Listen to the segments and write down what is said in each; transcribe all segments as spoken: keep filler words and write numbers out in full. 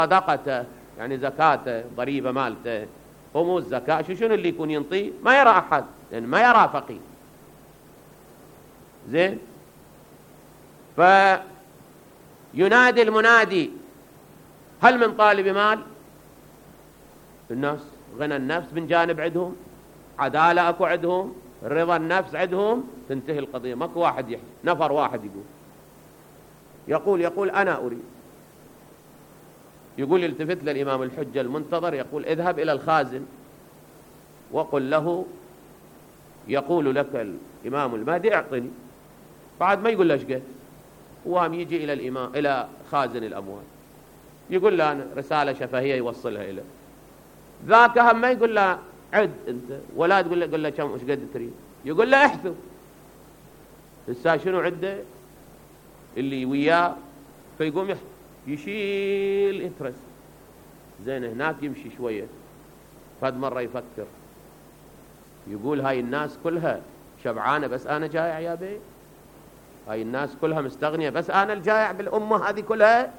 صدقته يعني زكاته، ضريبة مالته، خمس زكاة، شو شنو اللي يكون ينطيه؟ ما يرى أحد، لأن ما يرى فقير. زين. فينادي المنادي: هل من طالب مال؟ الناس غنى النفس من جانب عندهم، عدالة أكو عندهم، رضا النفس عندهم، تنتهي القضية، ماكو واحد يحكي، نفر واحد يقول يقول يقول أنا أريد. يقول يلتفت للإمام الحجة المنتظر يقول: اذهب إلى الخازن وقل له يقول لك الإمام المهدي اعطني. بعد ما يقول له ايش قلت، وام يجي إلى الإمام إلى خازن الأموال يقول له أنا رسالة شفهية يوصلها إليه. ذاك هم ما يقول له عد أنت، ولا تقول له قل له كم ايش قد تريد، يقول له احثو. هسه شنو عده اللي وياه، فيقوم يحثو يشيل يترس. زين. هناك يمشي شوية، فد مرة يفكر يقول: هاي الناس كلها شبعانة بس أنا جائع يا بي، هاي الناس كلها مستغنية بس أنا الجائع بالأمة هذه كلها.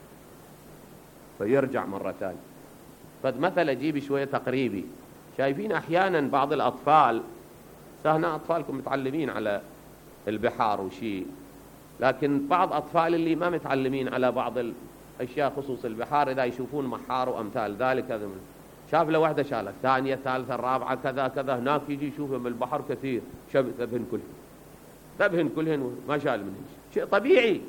فيرجع مرة ثانية. فد مثل أجيب شوية تقريبي. شايفين أحيانا بعض الأطفال، سهنا أطفالكم متعلمين على البحار وشي، لكن بعض أطفال اللي ما متعلمين على بعض الأشياء خصوص البحار، إذا يشوفون محار وأمثال ذلك، هذا شاف له واحدة شالت ثانية ثالثة رابعة كذا كذا، هناك يجي يشوفهم بالبحر كثير، شب ذبهن كلهن ذبهن كلهن ما شال منهن، شيء طبيعي.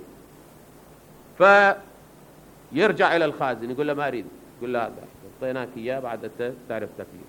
فيرجع إلى الخازن يقول له: ما أريد. يقول له: هذا أعطيناك إياه بعد تعرف تكليف.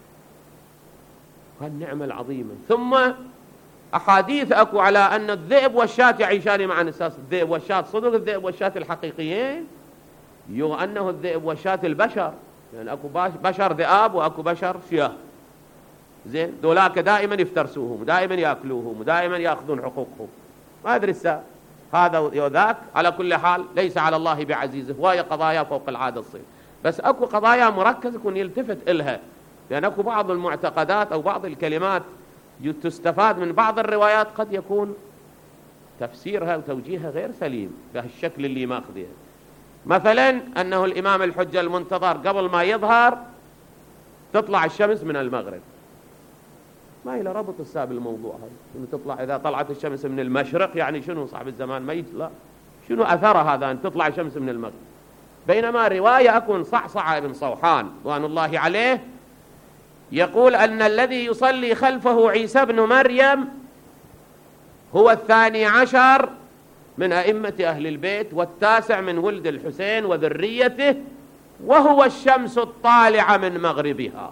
هالنعمة العظيمة. ثم أحاديث أكو على أن الذئب والشاة يعيشان معا. أساس الذئب والشاة صدق الذئب والشاة الحقيقيين، يو أنه الذئب والشاة البشر، يعني أكو بشر ذئاب وأكو بشر شياه. زين. دولاك دائما يفترسوهم، دائما يأكلوهم، ودائما يأخذون حقوقهم. ما أدري السا هذا وذاك. على كل حال ليس على الله بعزيزه، وهي قضايا فوق العادة تصير، بس أكو قضايا مركزة يكون يلتفت إلها، لأن أكو بعض المعتقدات أو بعض الكلمات تستفاد من بعض الروايات قد يكون تفسيرها وتوجيهها غير سليم بهالشكل اللي ماخذيه. مثلا أنه الإمام الحجة المنتظر قبل ما يظهر تطلع الشمس من المغرب. ما إلى ربط الساب الموضوع هذا، شنو تطلع إذا طلعت الشمس من المشرق يعني شنو صاحب الزمان ما يطلع، شنو أثر هذا أن تطلع الشمس من المغرب؟ بينما رواية أكون صعصع بن صوحان رضوان الله عليه يقول أن الذي يصلي خلفه عيسى بن مريم هو الثاني عشر من أئمة أهل البيت، والتاسع من ولد الحسين وذريته، وهو الشمس الطالعة من مغربها.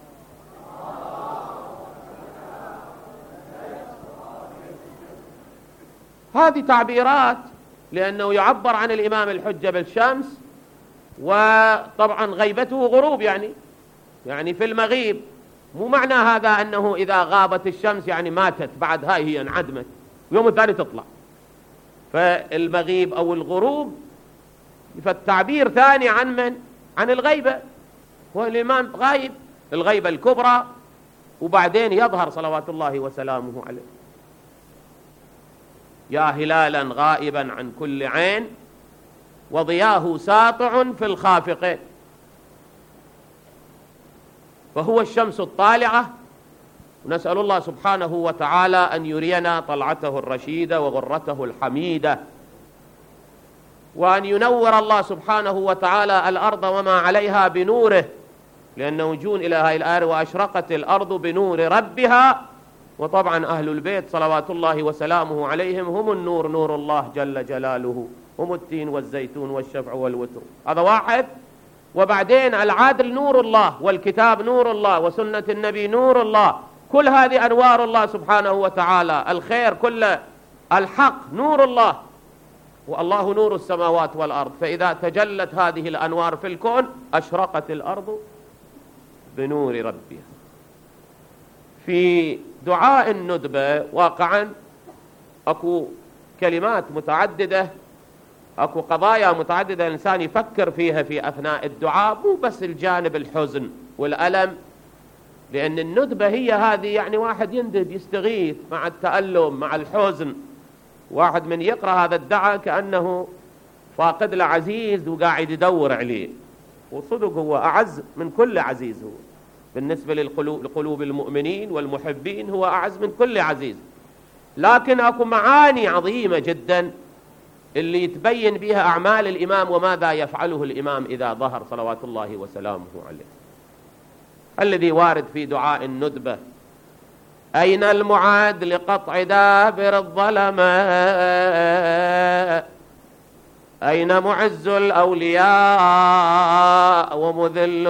هذه تعبيرات، لأنه يعبر عن الإمام الحجة بالشمس، وطبعا غيبته غروب، يعني يعني في المغيب. مو معنى هذا أنه إذا غابت الشمس يعني ماتت، بعد هاي هي انعدمت يوم الثاني تطلع. فالمغيب أو الغروب فالتعبير ثاني عن من؟ عن الغيبة. هو الإمام غايب، الغيبة الكبرى، وبعدين يظهر صلوات الله وسلامه عليه. يا هلالا غائبا عن كل عين وضياه ساطع في الخافقين. فهو الشمس الطالعة، ونسأل الله سبحانه وتعالى أن يرينا طلعته الرشيدة وغرته الحميدة، وأن ينور الله سبحانه وتعالى الأرض وما عليها بنوره، لأنه يجون إلى هاي الآية: وأشرقت الأرض بنور ربها. وطبعا أهل البيت صلوات الله وسلامه عليهم هم النور، نور الله جل جلاله، هم التين والزيتون والشفع والوتر. هذا واحد. وبعدين العدل نور الله، والكتاب نور الله، وسنة النبي نور الله، كل هذه أنوار الله سبحانه وتعالى. الخير كله، الحق نور الله، والله نور السماوات والأرض. فإذا تجلت هذه الأنوار في الكون أشرقت الأرض بنور ربها. في دعاء الندبة واقعا أكو كلمات متعددة، أكو قضايا متعددة الإنسان يفكر فيها في أثناء الدعاء، مو بس الجانب الحزن والألم، لأن الندبة هي هذه يعني واحد يندب يستغيث مع التألم مع الحزن. واحد من يقرأ هذا الدعاء كأنه فاقد له عزيز وقاعد يدور عليه، وصدق هو أعز من كل عزيز، هو بالنسبة للقلوب لقلوب المؤمنين والمحبين هو أعز من كل عزيز. لكن أكو معاني عظيمة جدا اللي يتبين بها أعمال الإمام وماذا يفعله الإمام إذا ظهر صلوات الله وسلامه عليه. الذي وارد في دعاء الندبة: أين المعاد لقطع دابر الظلماء، أين معز الأولياء ومذل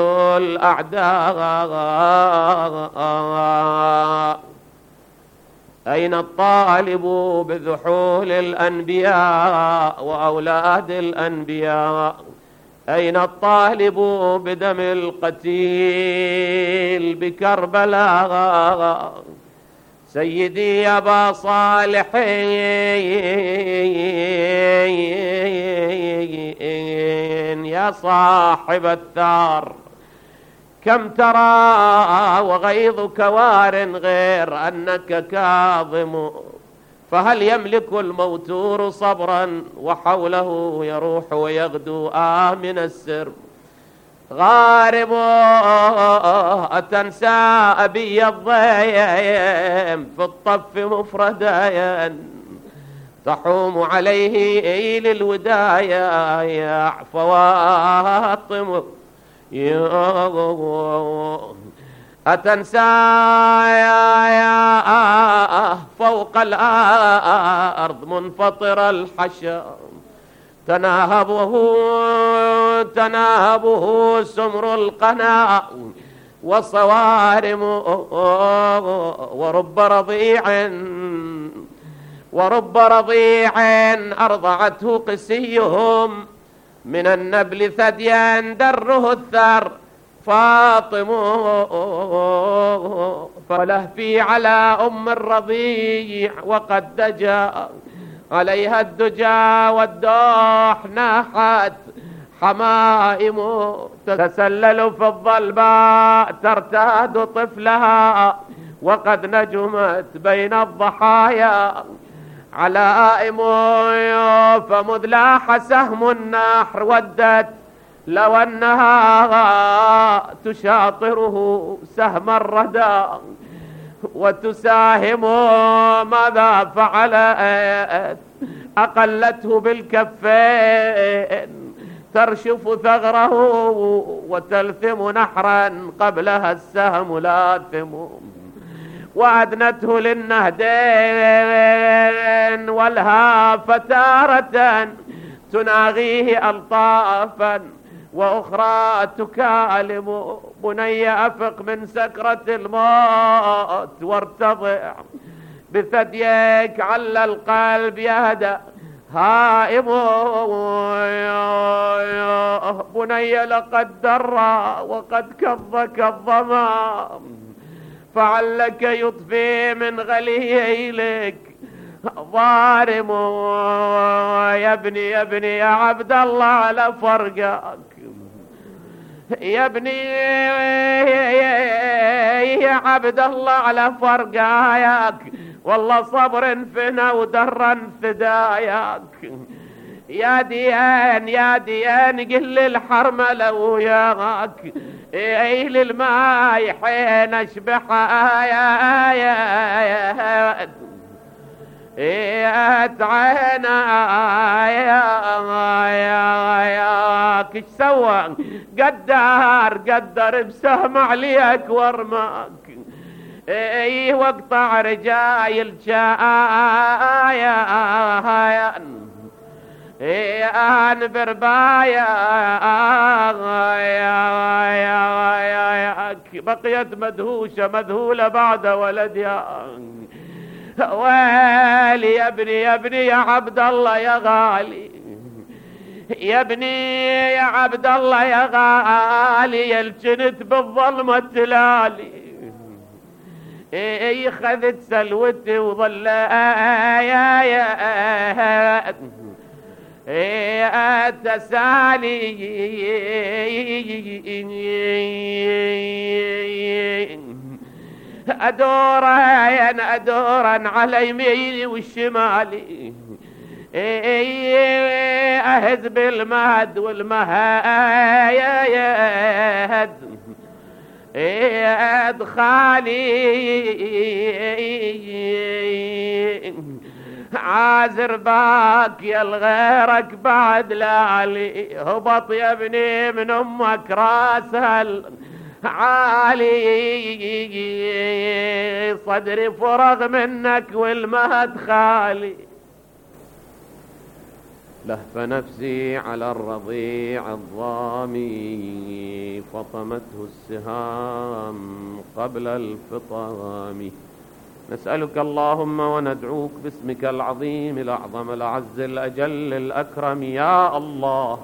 الأعداء، أين الطالب بذحول الأنبياء وأولاد الأنبياء، أين الطالب بدم القتيل بكربلاء، سيدي يا أبا صالح يا صاحب الثار، كم ترى وغيظك وار غير أنك كاظم، فهل يملك الموتور صبرا وحوله يروح ويغدو آمن السر، غارب أتنسى أبي الضيم في الطف مفردا، تحوم عليه للودايا يا فواطم، أتنسى يا يا فوق الأرض منفطر الحشر، تناهبه تناهبه سمر القنا والصوارم، ورب رضيع ورب رضيع أرضعته قسيهم، من النبل ثديا دره الثار فاطم، فلهفي على أم الرضيع وقد دجا عليها الدجا والدوح ناحت حمائم، تسلل في الظلماء ترتاد طفلها وقد نجمت بين الضحايا علائم، فمذ لاح سهم النحر ودت لو أنها تشاطره سهم الردى وتساهم، ماذا فعلت أقلته بالكفين، ترشف ثغره وتلثم نحرا قبلها السهم لاثم، وأدنته للنهدين والهاف تارة تناغيه ألطافا وأخرى تكالم، بني أفق من سكرة الموت وارتضع بثديك عل القلب يهدأ هائم، بني لقد درى وقد كظك الظما، فعلك يطفي من غليلك ظارم، يا ابني يا ابني يا عبد الله على فرقك، يا ابني يا عبد الله على فرقاياك، والله صبر فينا ودرا فداياك، يا ديان يا ديان قل الحرملة وياك، ايه للماي حين اشبحها يا يا ايه عينا يا يا كش سوى قدر قدر بسهم عليك ورماك، ايه واقطع رجايل شايا ايه ان بربايا بقيت مدهوشة مذهولة بعد ولدها، ويلي يا ابني يا ابني يا عبد الله يا غالي، يا ابني يا عبد الله يا غالي، يا الجنت بالظلمة تلالي، اي خذت سلوتي وظل يا يا تسالي، أدورا أدورا على يميني والشمالي، أهد بالمهد والمهد أدخالي عازر باك يا الغيرك بعد لالي هبط يا ابني من امك راس عالي صدري فرغ منك والمهد خالي لهف نفسي على الرضيع الضامي فطمته السهام قبل الفطام نسألك اللهم وندعوك باسمك العظيم الأعظم الأعز الأجل الأكرم يا الله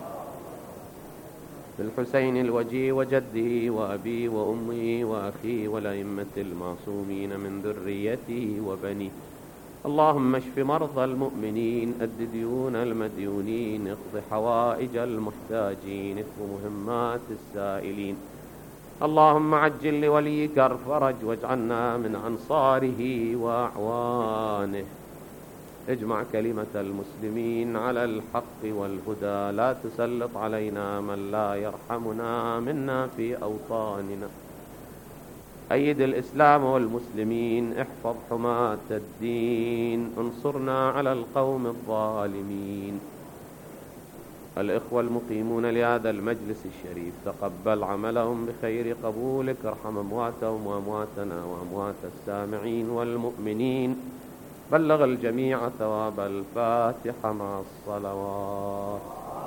بالحسين الوجي وجده وأبي وأمي وأخي والأئمة المعصومين من ذريته وبنيه اللهم اشف مرضى المؤمنين أد ديون المديونين اقض حوائج المحتاجين اكف مهمات السائلين اللهم عجل لوليك الفرج واجعلنا من أنصاره وأعوانه اجمع كلمة المسلمين على الحق والهدى لا تسلط علينا من لا يرحمنا منا في أوطاننا أيد الإسلام والمسلمين احفظ حماة الدين انصرنا على القوم الظالمين الإخوة المقيمون لهذا المجلس الشريف تقبل عملهم بخير قبولك ارحم أمواتهم وأمواتنا وأموات السامعين والمؤمنين بلغ الجميع ثواب الفاتحة مع الصلوات.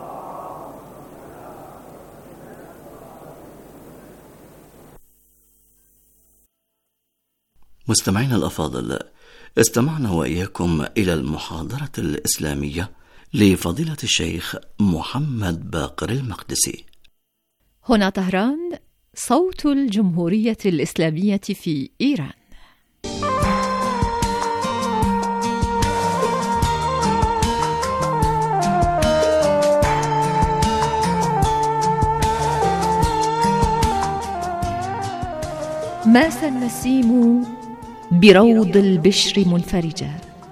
مستمعينا الأفاضل، استمعنا وإياكم إلى المحاضرة الإسلامية لفضيلة الشيخ محمد باقر المقدسي. هنا طهران، صوت الجمهورية الإسلامية في إيران. ماس النسيم بروض البشر منفرجا،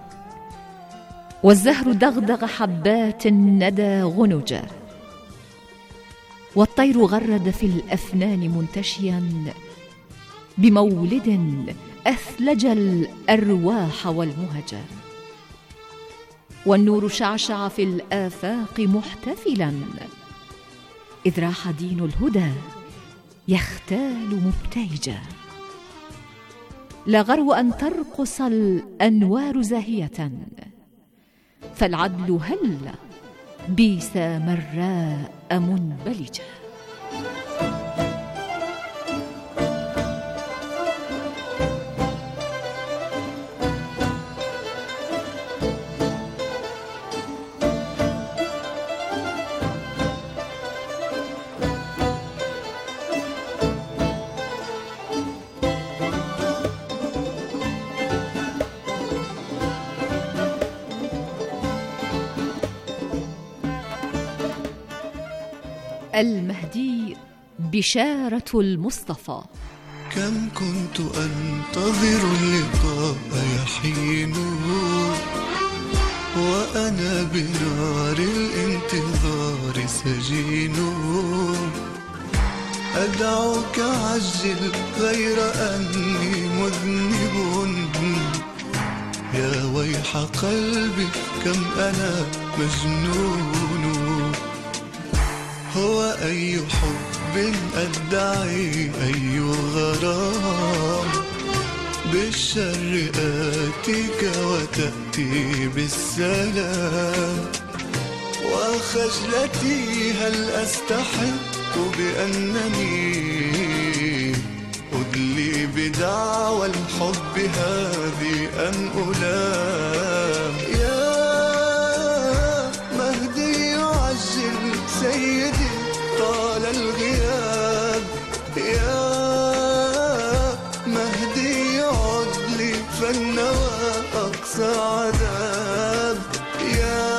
والزهر دغدغ حبات الندى غنجا، والطير غرد في الأفنان منتشيا بمولد أثلج الأرواح والمهجا، والنور شعشع في الآفاق محتفلا، إذ راح دين الهدى يختال مبتهجا. لا غرو أن ترقص الأنوار زاهية، فالعدل هل بيس مراء منبلجا. المهدي بشارة المصطفى. كم كنت أنتظر اللقاء يحين وأنا بنار الانتظار سجين، أدعوك عجل غير أني مذنب، يا ويح قلبي كم أنا مجنون. هو أي حب أدعي أي غرام، بالشر آتيك وتأتي بالسلام، وخجلتي هل أستحق بأنني أدلي بدعوى الحب هذه أم ألام. يا مهدي عجل سيدي طال الغياب، يا مهدي عد لي فالنوى أقصى عذاب، يا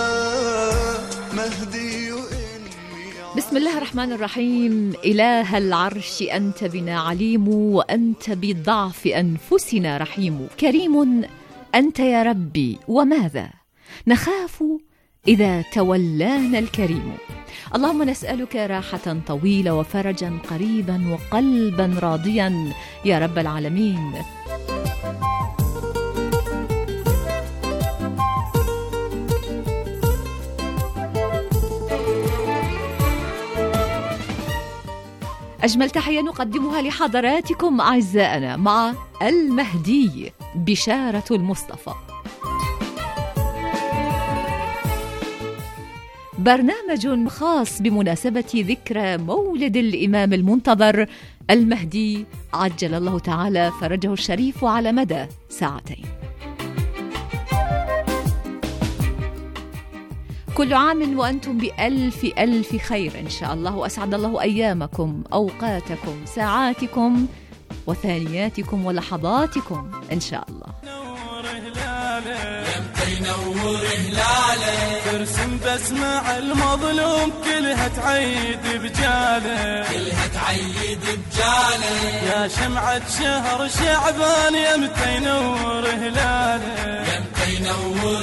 مهدي إني. بسم الله الرحمن الرحيم. إله العرش أنت بنا عليم، وأنت بضعف أنفسنا رحيم. كريم أنت يا ربي وماذا، نخاف إذا تولانا الكريم. اللهم نسألك راحة طويلة وفرجا قريبا وقلبا راضيا يا رب العالمين. أجمل تحية نقدمها لحضراتكم أعزائنا مع المهدي بشارة المصطفى، برنامج خاص بمناسبة ذكرى مولد الإمام المنتظر المهدي عجل الله تعالى فرجه الشريف على مدى ساعتين. كل عام وأنتم بألف ألف خير إن شاء الله، وأسعد الله أيامكم، أوقاتكم، ساعاتكم وثانياتكم ولحظاتكم إن شاء الله. ينور هلاله ترسم بسمع المظلوم كلها تعيد بجاله، كلها تعيد بجاله يا شمعة شهر شعبان يمتى ينور هلاله، يمتى ينور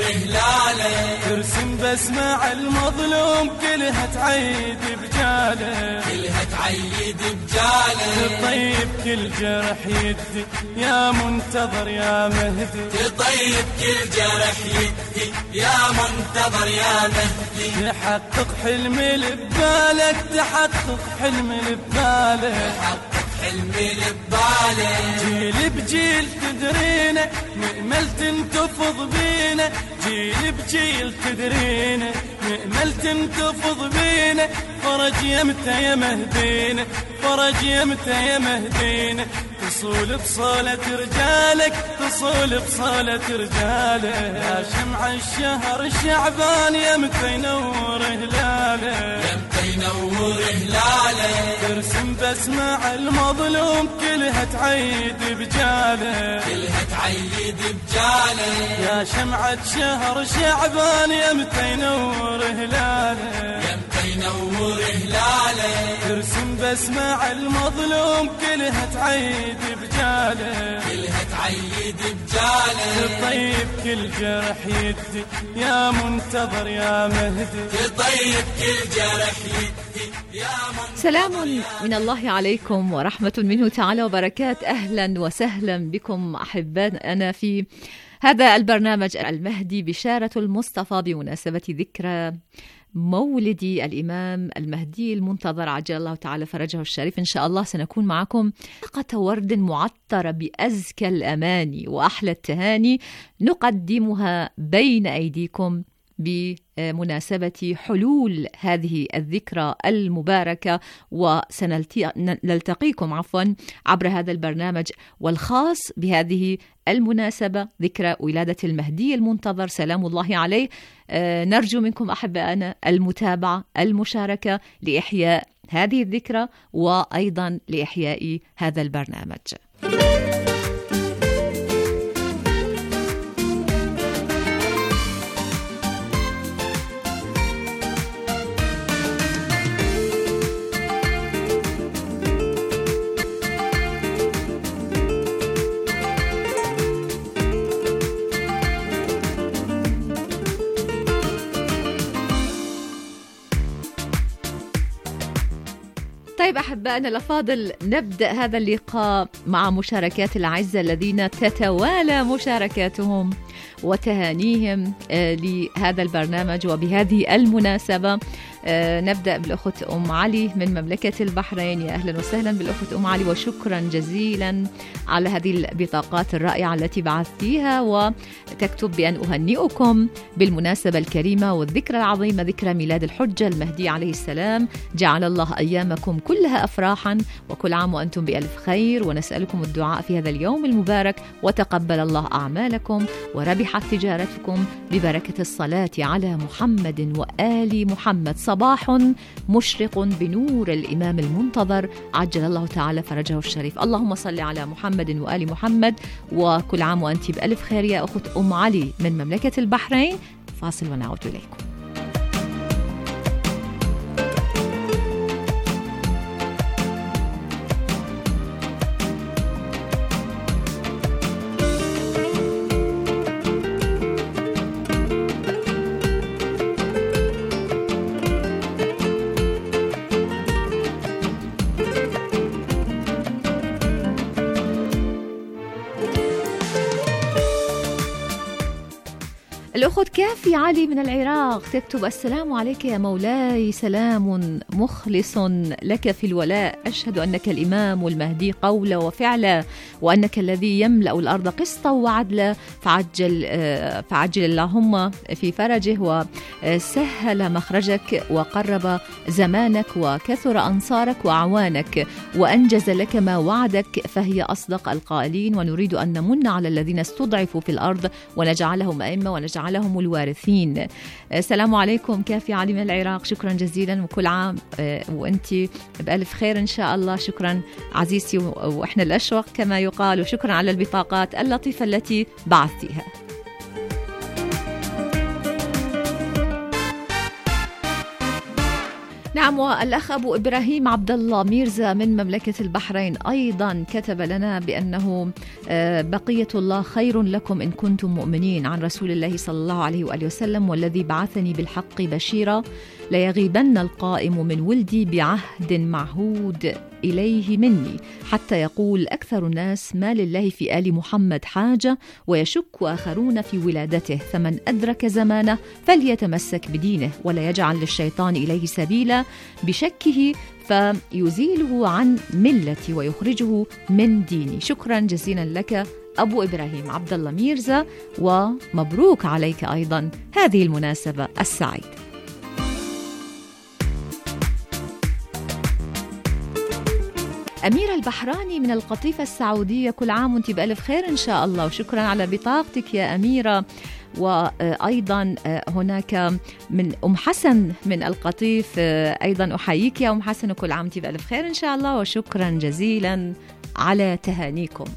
هلاله ترسم بسمع المظلوم كلها تعيد بجاله، كلها تعيد بجاله تطيب كل جرح يدي يا منتظر يا مهدي، تطيب كل جرح يدي يا منتظر يا مهدي، تحقق حلم اللي ببالك، تحقق حلم اللي ببالك، تحقق حلم اللي ببالك، جيل بجيل تدرينا نأمل تنتفض بينا، جيل بجيل تدرينا نأمل تنتفض بينا، فرج يمتى يا مهدينا، فرج يمتى يا مهدينا، تصول بصولة رجالك، تصول بصولة رجالك يا شمع الشهر شعبان يمتى ينور هلاله، يمتى ينور هلاله ترسم بسمع المظلوم كلها تعيد بجاله، كلها تعيد بجاله يا شمعة شهر شعبان يمتى ينور هلاله، يمتى ينور هلاله ترسم بسمع المظلوم كلها تعيد بجاله، كلها تعيد بجاله تطيب كل جرح يدي يا منتظر يا مهدي، تطيب كل جرح يدي يا منتظر. سلام من الله عليكم ورحمة منه تعالى وبركات. أهلا وسهلا بكم أحبائنا في هذا البرنامج المهدي بشارة المصطفى بمناسبة ذكرى مولد الإمام المهدي المنتظر عجل الله تعالى فرجه الشريف. إن شاء الله سنكون معكم حلقة ورد معطرة بأزكى الأماني وأحلى التهاني نقدمها بين أيديكم بمناسبة حلول هذه الذكرى المباركة، وسنلتقيكم عفوا عبر هذا البرنامج والخاص بهذه المناسبة ذكرى ولادة المهدي المنتظر سلام الله عليه. نرجو منكم أحبائنا المتابعة المشاركة لإحياء هذه الذكرى وأيضا لإحياء هذا البرنامج. طيب أحبائنا الأفاضل، نبدأ هذا اللقاء مع مشاركات الأعزة الذين تتوالى مشاركاتهم وتهانيهم لهذا البرنامج وبهذه المناسبة. نبدأ بالأخت أم علي من مملكة البحرين. يا أهلا وسهلا بالأخت أم علي، وشكرا جزيلا على هذه البطاقات الرائعة التي بعثتيها، وتكتب بأن أهنئكم بالمناسبة الكريمة والذكرى العظيمة ذكرى ميلاد الحجة المهدي عليه السلام، جعل الله أيامكم كلها أفراحا وكل عام وأنتم بألف خير، ونسألكم الدعاء في هذا اليوم المبارك، وتقبل الله أعمالكم وربحت تجارتكم ببركة الصلاة على محمد وآل محمد. صباح مشرق بنور الإمام المنتظر عجل الله تعالى فرجه الشريف. اللهم صل على محمد وآل محمد، وكل عام وأنت بألف خير يا أخت أم علي من مملكة البحرين. فاصل ونعود إليكم. الأخت كافي علي من العراق تكتب: السلام عليك يا مولاي، سلام مخلص لك في الولاء، أشهد أنك الإمام المهدي قولا وفعلا، وأنك الذي يملأ الأرض قسطا وعدلا، فعجل, فعجل اللهم في فرجه وسهل مخرجك وقرب زمانك وكثر أنصارك وأعوانك وأنجز لك ما وعدك، فهي أصدق القائلين، ونريد أن نمن على الذين استضعفوا في الأرض ونجعلهم أئمة ونجعلهم الوارثين. السلام عليكم كافي علي من العراق، شكرا جزيلا، وكل عام وأنت بألف خير إن شاء الله. شكرا عزيزتي، وإحنا الأشوق كما يقال، وشكرا على البطاقات اللطيفة التي بعثتيها. نعم، والأخ أبو إبراهيم عبد الله ميرزا من مملكة البحرين أيضا كتب لنا بأنه بقية الله خير لكم إن كنتم مؤمنين، عن رسول الله صلى الله عليه وآله وسلم: والذي بعثني بالحق بشيرا ليغيبن القائم من ولدي بعهد معهود إليه مني، حتى يقول أكثر الناس: ما لله في آل محمد حاجة، ويشك آخرون في ولادته، فمن أدرك زمانه فليتمسك بدينه، ولا يجعل للشيطان إليه سبيلا بشكه فيزيله عن ملتي ويخرجه من ديني. شكرا جزيلا لك أبو إبراهيم عبد الله ميرزا، ومبروك عليك أيضا هذه المناسبة السعيدة. أميرة البحراني من القطيفة السعودية: كل عام وانت بألف خير إن شاء الله، وشكرا على بطاقتك يا أميرة. وأيضا هناك من أم حسن من القطيف، أيضا أحييك يا أم حسن، وكل عام وانت بألف خير إن شاء الله، وشكرا جزيلا على تهانيكم.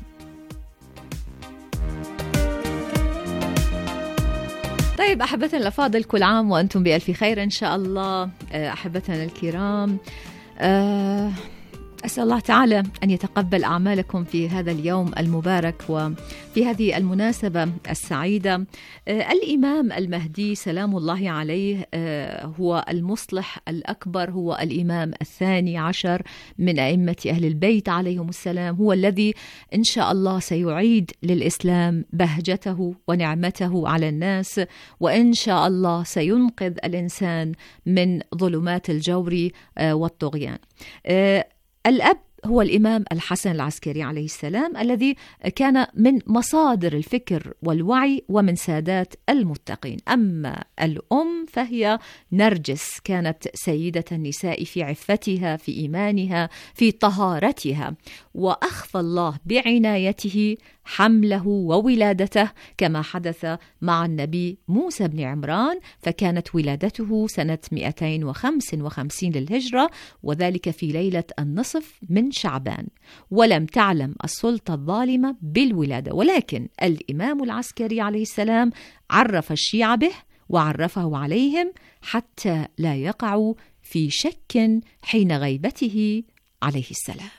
طيب أحبتنا الأفاضل، كل عام وأنتم بألف خير إن شاء الله. أحبتنا الكرام، أه أسأل الله تعالى أن يتقبل أعمالكم في هذا اليوم المبارك وفي هذه المناسبة السعيدة. الإمام المهدي سلام الله عليه هو المصلح الأكبر، هو الإمام الثاني عشر من أئمة أهل البيت عليهم السلام، هو الذي إن شاء الله سيعيد للإسلام بهجته ونعمته على الناس، وإن شاء الله سينقذ الإنسان من ظلمات الجور والطغيان. الأب هو الإمام الحسن العسكري عليه السلام، الذي كان من مصادر الفكر والوعي ومن سادات المتقين. أما الأم فهي نرجس، كانت سيدة النساء في عفتها، في إيمانها، في طهارتها، وأخفى الله بعنايته حمله وولادته، كما حدث مع النبي موسى بن عمران، فكانت ولادته سنة مئتين وخمسة وخمسين للهجرة، وذلك في ليلة النصف من شعبان، ولم تعلم السلطة الظالمة بالولادة، ولكن الإمام العسكري عليه السلام عرف الشيعة به وعرفه عليهم حتى لا يقعوا في شك حين غيبته عليه السلام.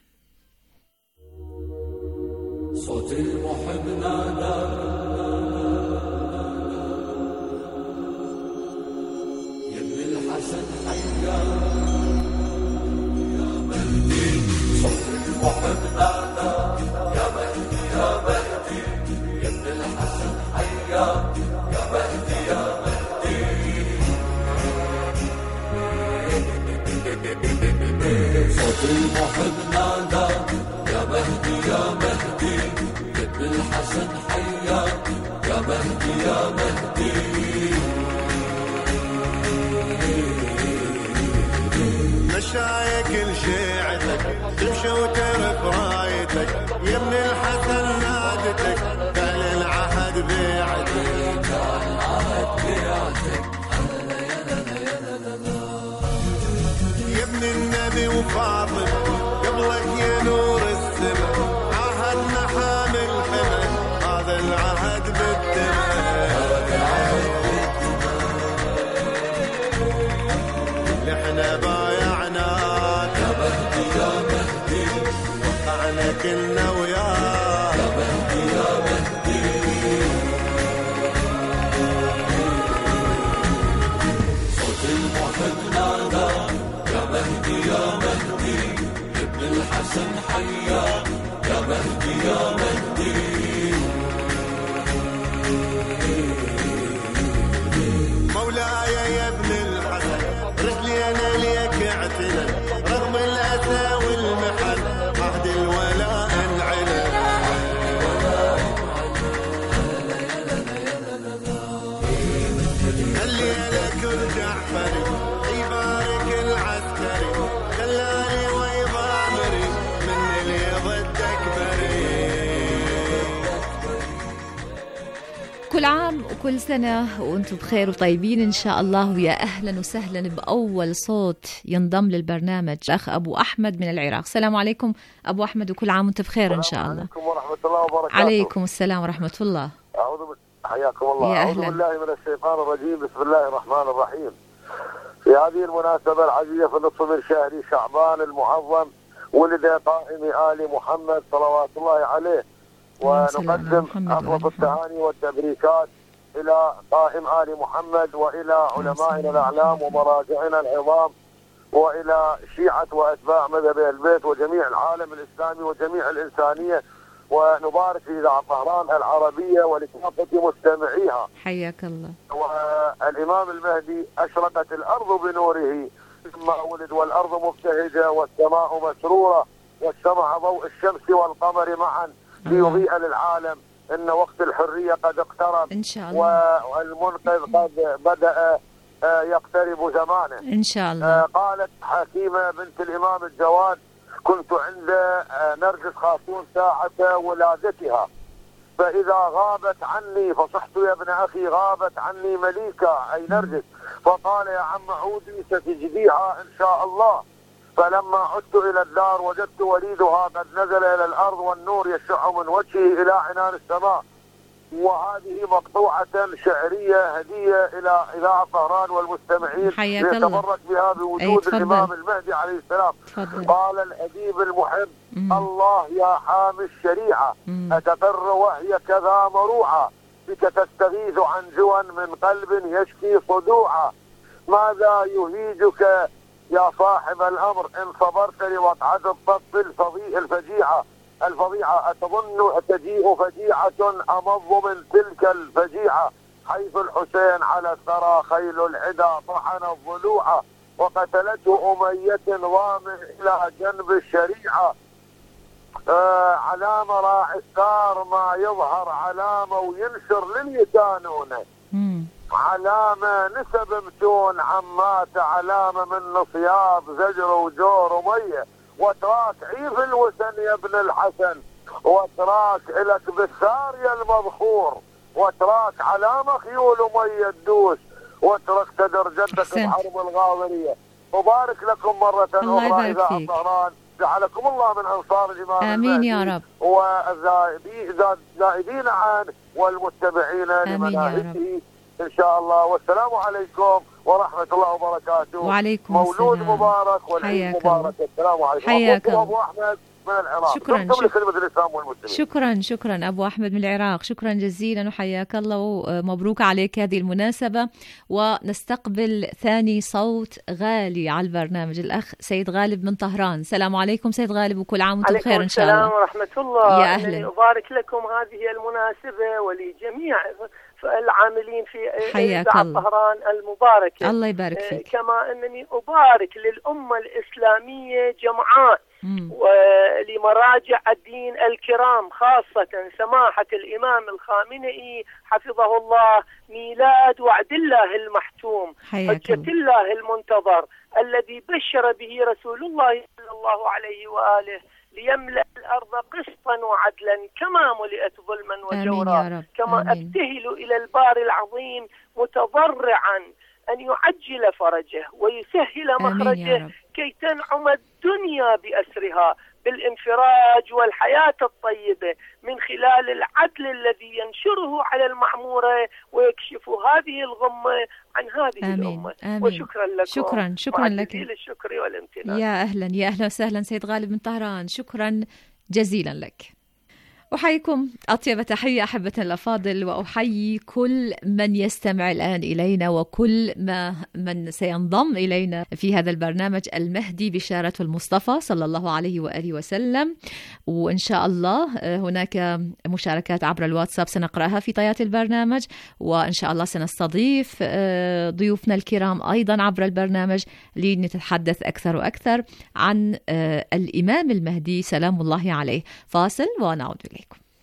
صوت المحب نادى يا ابن الحسن حيا يا مهدي، صوت المحب نادى يا مهدي يا مهدي يا ابن الحسن حيا يا مهدي يا مهدي، صوت المحب نادى يا مهدي يا مهدي يا ابن الحسن حيا يا مهدي يا مهدي، مشايك لشيعتك تمشي وترف رايتك، يا ابن الحسن نادتك تعلن عهد بيعتك، تعلن عهد بيعتك، يا ابن النبي وفاطمة قبلك يا نور السماء، عهدنا حامل حمل هذا العهد بالدماء، نحن بايعناك يا مهدي يا مهدي، وقعنا كلنا وياك يا مهدي يا مهدي، صوت المحب نادى يا مهدي يا مهدي يا ابن الحسن حيا يا مهدي يا مهدي، كل عام وكل سنة وأنتم بخير وطيبين إن شاء الله. ويا أهلا وسهلا بأول صوت ينضم للبرنامج الأخ أبو أحمد من العراق. السلام عليكم أبو أحمد وكل عام وأنتم بخير إن شاء الله. عليكم ورحمة الله وبركاته. عليكم السلام ورحمة الله. أعوذ بالله حياكم الله. أعوذ بالله من الشيطان الرجيم. بسم الله الرحمن الرحيم. في هذه المناسبة العزيزة في النصف من شهر شعبان المعظم ولد قائم آل محمد صلوات الله عليه، ونقدم أطلب التهاني والتبريكات إلى قائم آل محمد وإلى علمائنا الأعلام ومراجعنا العظام وإلى شيعة وأتباع مذهب البيت وجميع العالم الإسلامي وجميع الإنسانية، ونبارك في إذاعة طهران العربية ولكافة مستمعيها. حياك الله. والإمام المهدي أشرقت الأرض بنوره ثم ولد، والأرض مبتهجة والسماء مسرورة واجتمع ضوء الشمس والقمر معا ليضيء للعالم. إن وقت الحرية قد اقترب إن شاء الله، والمنقذ قد بدأ يقترب زمانه إن شاء الله. قالت حكيمة بنت الإمام الجواد: كنت عند نرجس خاتون ساعة ولادتها، فإذا غابت عني فصحت يا ابن أخي غابت عني مليكة أي نرجس، فقال: يا عم عودي ستجديها إن شاء الله. فلما عدت إلى الدار وجدت وليدها قد نزل إلى الأرض والنور يشع من وجهه إلى عنان السماء. وهذه مقطوعة شعرية هدية إلى إذاعة طهران والمستمعين ليتبرك بها بوجود الإمام المهدي عليه السلام. تفضل. قال الأديب المحب: مم. الله يا حامي الشريعة، مم. أتقر وهي كذا مروعة، بك تستغيث عن جوى من قلب يشكي صدوعا. ماذا يهيجك يا صاحب الأمر إن صبرت لوقعة الطف الفظيع الفجيعة الفظيعة، أتظن تجيء فجيعة أمض من تلك الفجيعة، حيث الحسين على الثرى خيل العدا طحن الضلوع، وقتلته أمية ضامن إلى جنب الشريعة. آه علامة راعي الثار ما يظهر علامة وينشر لليتانون، علامة نسب متون عمات علامة من نصياب زجر وجور ومية، وتراك عيف الوسن يا ابن الحسن، وتراك إلك بالثار يا المبخور، وتراك علامة خيول ومية تدوس، وترك تدر جدك بحرب الغاضرية. وبارك لكم مرة أخرى إذاعة طهران، جعلكم الله من أنصار الإمام آمين يا رب، والزائدين عنه والمتبعين لمناهجه إن شاء الله. والسلام عليكم ورحمة الله وبركاته. وعليكم مولود السلام. مولود مبارك والعيد مبارك. السلام عليكم. حياك الله. أبو أحمد من العراق. شكرا شكرا الإسلام والمسلمين. شكرا شكرا أبو أحمد من العراق، شكرا جزيلا وحياك الله ومبروك عليك هذه المناسبة. ونستقبل ثاني صوت غالي على البرنامج، الأخ سيد غالب من طهران. السلام عليكم سيد غالب وكل عام وانتم بخير إن شاء الله. السلام ورحمة الله. يا أهلا. أبارك لكم هذه المناسبة ولجميع العاملين في إذاعة طهران المباركة. الله يبارك فيك. كما أنني أبارك للأمة الإسلامية جمعاء ولمراجع الدين الكرام، خاصة سماحة الإمام الخامنئي حفظه الله، ميلاد وعد الله المحتوم، حجة الله المنتظر الذي بشر به رسول الله صلى الله عليه وآله، ليملأ الأرض قسطا وعدلا كما ملئت ظلما وجورا. كما آمين. أبتهل إلى البار العظيم متضرعا أن يعجل فرجه ويسهل مخرجه كي تنعم الدنيا بأسرها بالانفراج والحياة الطيبة من خلال العدل الذي ينشره على المعمورة ويكشف هذه الغمة عن هذه آمين. الأمة. آمين. وشكرا لكم. شكرا شكرا لك. الشكر والامتنان. يا أهلا يا أهلا وسهلا سيد غالب من طهران، شكرا جزيلا لك. أحييكم أطيب تحية أحبتنا الأفاضل، وأحيي كل من يستمع الآن إلينا وكل ما من سينضم إلينا في هذا البرنامج المهدي بشارة المصطفى صلى الله عليه وآله وسلم. وإن شاء الله هناك مشاركات عبر الواتساب سنقرأها في طيات البرنامج، وإن شاء الله سنستضيف ضيوفنا الكرام أيضا عبر البرنامج لنتحدث أكثر وأكثر عن الإمام المهدي سلام الله عليه. فاصل ونعود إليكم.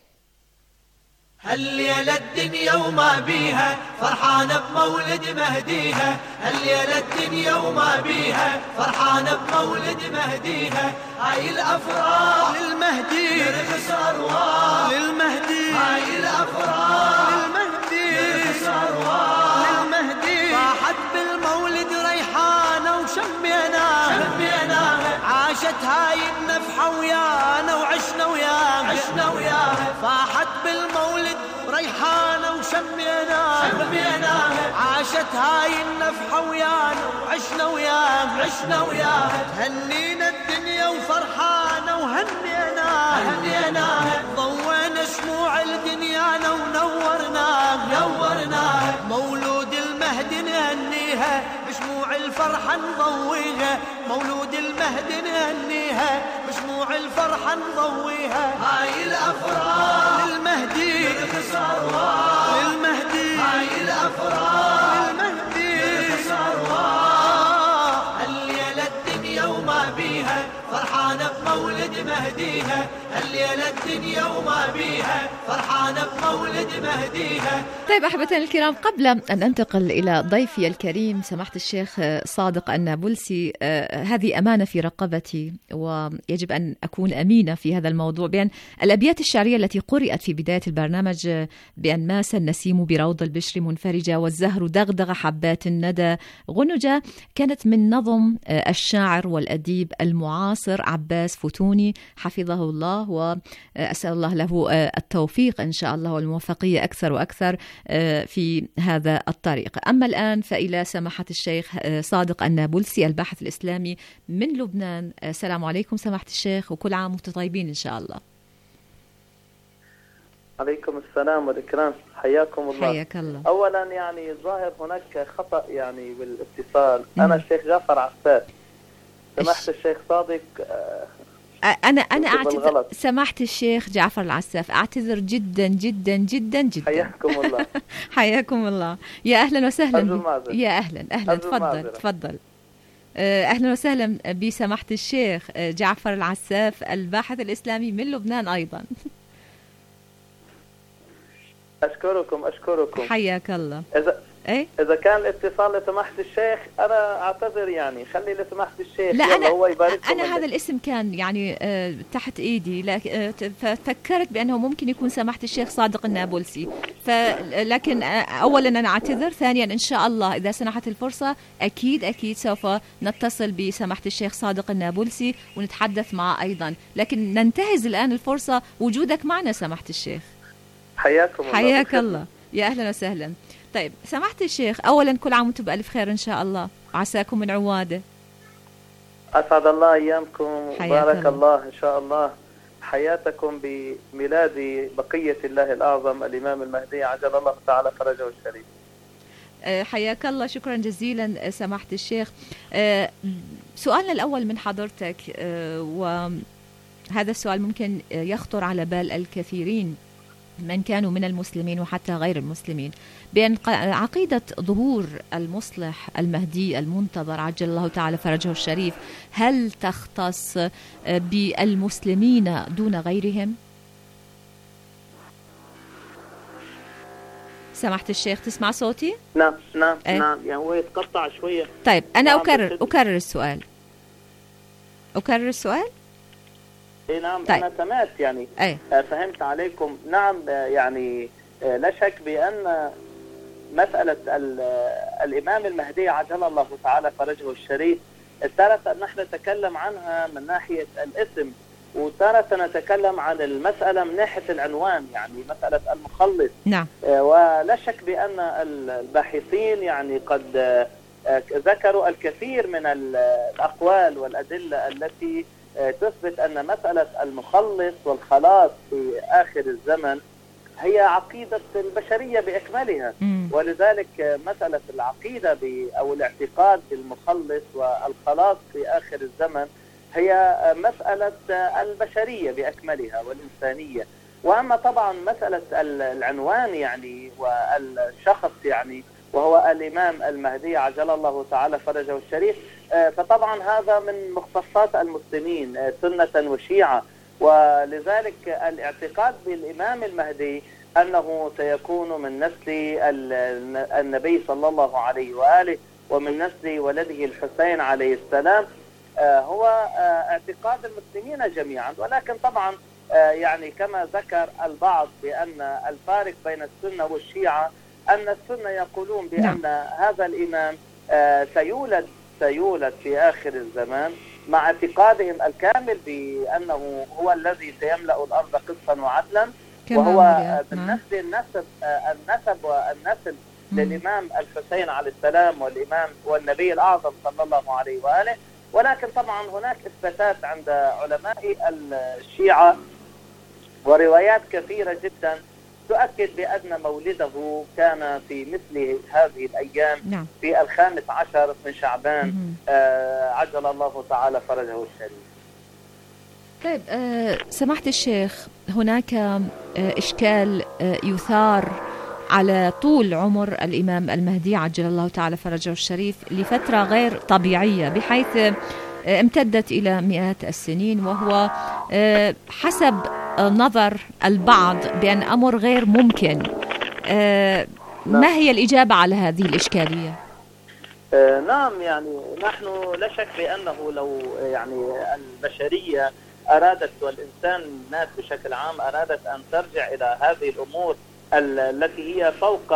هل يا الدنيا وما بيها فرحانة بمولد مهديها، هل يا الدنيا وما بيها فرحانة بمولد مهديها، هاي الأفراح للمهدي نرقص أرواح للمهدي، هاي الأفراح للمهدي عاشت هاي النفحة ويانا وعشنا وياها عشنا وياها فاحت بالمولد ريحانة وشميناها شميناها عاشت هاي النفحة ويانا وعشنا وياها عشنا وياها هنينا الدنيا وفرحانة وهنيناها هنيناها ضوينا شموع الدنيانا ونورناها نورناها مولود المهدي نهنيها بشموع الفرحة نضويها مولود المهدي نهنيها بشموع الفرحة نضويها هاي الأفراح للمهدي للمهدي هاي الأفراح للمهدي الليلة الدنيا وما بيها فرحانة بمولد مهديها الليلة الدنيا وما بيها فرحانة بمولد مهديها. طيب أحبتنا الكرام، قبل أن أنتقل إلى ضيفي الكريم سماحة الشيخ صادق النابلسي، آه هذه أمانة في رقبتي ويجب أن أكون أمينة في هذا الموضوع، بأن الأبيات الشعرية التي قرأت في بداية البرنامج بأن ماس النسيم بروض البشر منفرجة والزهر دغدغ حبات الندى غنجة كانت من نظم آه الشاعر والأديب المعاصر عباس فتوني حفظه الله، وأسأل الله له التوفيق إن شاء الله والموفقية أكثر وأكثر في هذا الطريق. أما الآن فإلى سماحة الشيخ صادق النابلسي الباحث الإسلامي من لبنان. السلام عليكم سماحة الشيخ، وكل عام وانتم طيبين إن شاء الله. عليكم السلام والإكرام، حياكم الله. حياك الله. أولا يعني ظاهر هناك خطأ يعني بالاتصال. أنا الشيخ جعفر عساف، سماحة الشيخ صادق أنا أنا أعتذر سماحة الشيخ جعفر العساف، أعتذر جدا جدا جدا جدا. حياكم الله. حياكم الله، يا أهلا وسهلا. يا أهلا أهلا، تفضل تفضل. أهلا وسهلا بسماحة الشيخ جعفر العساف الباحث الإسلامي من لبنان أيضا. أشكركم أشكركم. حياك الله. إذا إيه؟ إذا كان الاتصال لسماحة الشيخ أنا أعتذر، يعني خلي لسماحة الشيخ. لا أنا هو يبارك. أنا هذا الاسم كان يعني آه تحت إيدي، لكن ففكرت بأنه ممكن يكون سماحة الشيخ صادق النابلسي، فلكن آه أولا أنا أعتذر، ثانيا إن شاء الله إذا سنحت الفرصة أكيد أكيد سوف نتصل بسماحة الشيخ صادق النابلسي ونتحدث معه أيضا، لكن ننتهز الآن الفرصة وجودك معنا سماحة الشيخ. حياكم الله. حياك الله، يا أهلا وسهلا. طيب سماحة الشيخ، أولا كل عام وانتم بألف خير إن شاء الله، عساكم من عوادة. أسعد الله أيامكم، بارك الله إن شاء الله حياتكم بميلاد بقية الله الأعظم الإمام المهدي عجل الله تعالى فرجه الشريف. حياك الله، شكرا جزيلا سماحة الشيخ. سؤالنا الأول من حضرتك، وهذا السؤال ممكن يخطر على بال الكثيرين من كانوا من المسلمين وحتى غير المسلمين، بأن عقيدة ظهور المصلح المهدي المنتظر عجل الله تعالى فرجه الشريف هل تختص بالمسلمين دون غيرهم؟ سمحت الشيخ تسمع صوتي؟ نعم نعم ايه؟ نعم، يعني هو يتقطع شوية. طيب أنا نعم أكرر أكرر السؤال أكرر السؤال اي نعم. طيب. انا سمعت يعني أي. فهمت عليكم. نعم يعني لا شك بان مسألة الامام المهدي عجل الله تعالى فرجه الشريف تارة نحن نتكلم عنها من ناحية الاسم، وتارة نتكلم عن المسألة من ناحية العنوان، يعني مسألة المخلص. نعم. ولا شك بان الباحثين يعني قد ذكروا الكثير من الاقوال والادلة التي تثبت أن مسألة المخلص والخلاص في آخر الزمن هي عقيدة البشرية بأكملها. م. ولذلك مسألة العقيدة أو الاعتقاد بالمخلص والخلاص في آخر الزمن هي مسألة البشرية بأكملها والإنسانية. وأما طبعا مسألة العنوان يعني والشخص يعني وهو الإمام المهدي عجل الله تعالى فرجه الشريف، فطبعا هذا من مختصات المسلمين سنة وشيعة، ولذلك الاعتقاد بالإمام المهدي أنه سيكون من نسل النبي صلى الله عليه وآله ومن نسل ولده الحسين عليه السلام هو اعتقاد المسلمين جميعا. ولكن طبعا يعني كما ذكر البعض بأن الفارق بين السنة والشيعة أن السنة يقولون بأن هذا الإمام سيولد سيولد في آخر الزمان، مع اعتقادهم الكامل بأنه هو الذي سيملأ الأرض قسطا وعدلا، وهو بالنسبة النسب النسب والنسل للإمام الحسين عليه السلام والإمام والنبي الأعظم صلى الله عليه وآله. ولكن طبعا هناك إثباتات عند علماء الشيعة وروايات كثيرة جدا تؤكد بأن مولده كان في مثل هذه الأيام، نعم. في الخامس عشر من شعبان، آه عجل الله تعالى فرجه الشريف. طيب آه سماحة الشيخ، هناك آه إشكال آه يثار على طول عمر الإمام المهدي عجل الله تعالى فرجه الشريف لفترة غير طبيعية، بحيث آه امتدت إلى مئات السنين، وهو آه حسب نظر البعض بأن أمر غير ممكن. آه ما هي الإجابة على هذه الإشكالية؟ آه نعم، يعني نحن لا شك بأنه لو يعني البشرية أرادت والإنسان الناس بشكل عام أرادت أن ترجع إلى هذه الأمور التي هي فوق